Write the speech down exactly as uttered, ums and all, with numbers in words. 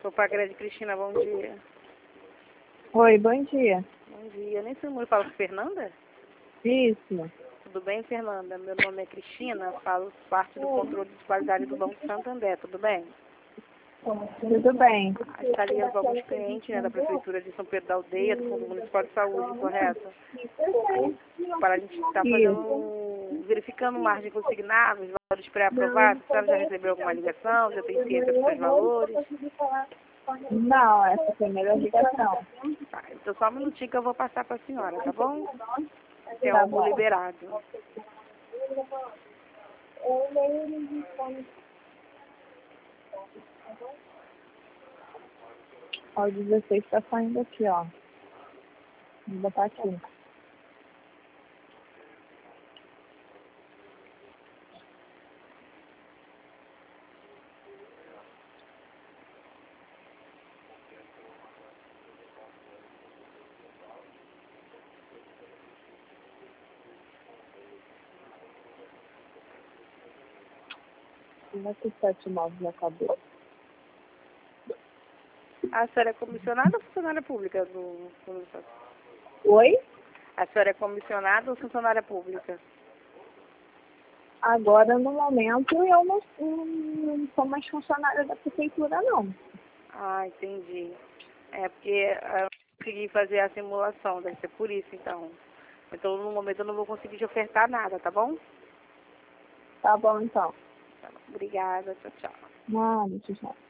Propaganda de Cristina, bom dia. Oi, bom dia. Bom dia. Nem sei como eu falo com Fernanda? Isso. Tudo bem, Fernanda? Meu nome é Cristina, falo parte do controle de qualidade do Banco Santander, tudo bem? Tudo bem. Estaria alguns clientes, né, da Prefeitura de São Pedro da Aldeia, do Fundo Municipal de Saúde, correto? Para a gente estar fazendo, verificando margem consignada, os valores pré-aprovados. A senhora já recebeu alguma ligação? Já tem ciência dos seus valores? Não, essa é a primeira ligação. Tá, então só um minutinho que eu vou passar para a senhora, tá bom? Tem Tá algo bom. liberado. Ó, o dezesseis tá saindo aqui, ó. Vou botar aqui. Como é que sete nove acabou? A senhora é comissionada ou funcionária pública do Fundo de Saúde? Oi? A senhora é comissionada ou funcionária pública? Agora, no momento, eu não, não sou mais funcionária da prefeitura, não. Ah, entendi. É porque ah, eu não consegui fazer a simulação, deve ser por isso, então. Então, no momento, eu não vou conseguir te ofertar nada, tá bom? Tá bom, então. Tá bom. Obrigada, tchau, tchau. Nada, tchau.